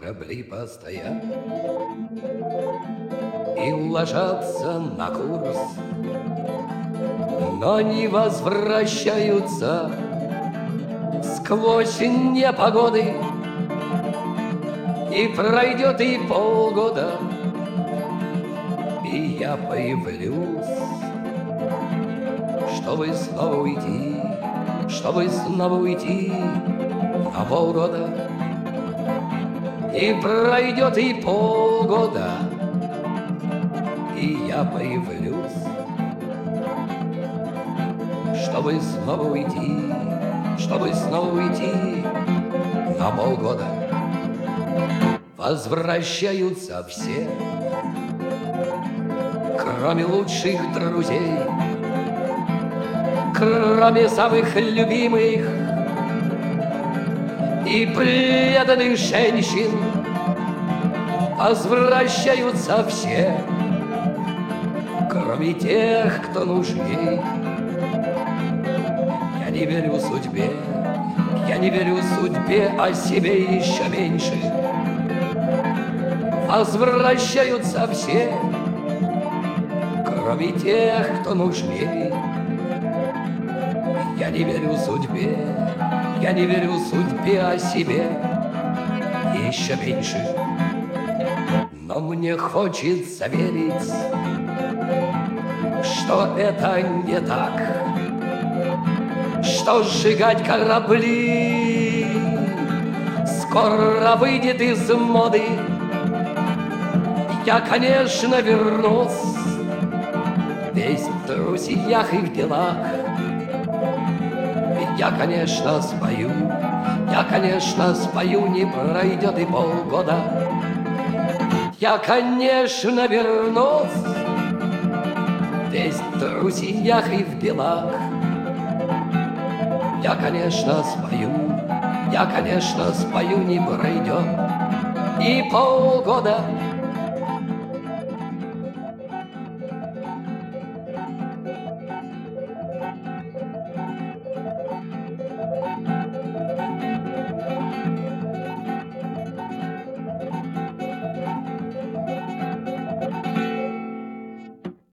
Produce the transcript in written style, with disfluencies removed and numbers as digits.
корабли постоят и ложатся на курс, но не возвращаются сквозь непогоды. И пройдет и полгода, и я появлюсь, чтобы снова уйти, чтобы снова уйти на полгода. И пройдет и полгода, и я появлюсь, чтобы снова уйти, чтобы снова уйти на полгода. Возвращаются все, кроме лучших друзей, кроме самых любимых и преданных женщин. Возвращаются все, кроме тех, кто нужней. Я не верю судьбе, я не верю судьбе, о себе еще меньше. Возвращаются все, кроме тех, кто нужней. Я не верю судьбе, я не верю судьбе, о себе еще меньше. Но мне хочется верить, что это не так, что сжигать корабли скоро выйдет из моды. Я, конечно, вернусь, весь в друзьях и в делах. Я, конечно, спою, не пройдет и полгода. Я, конечно, вернусь, весь в друзьях и в делах. Я, конечно, спою, не пройдет и полгода.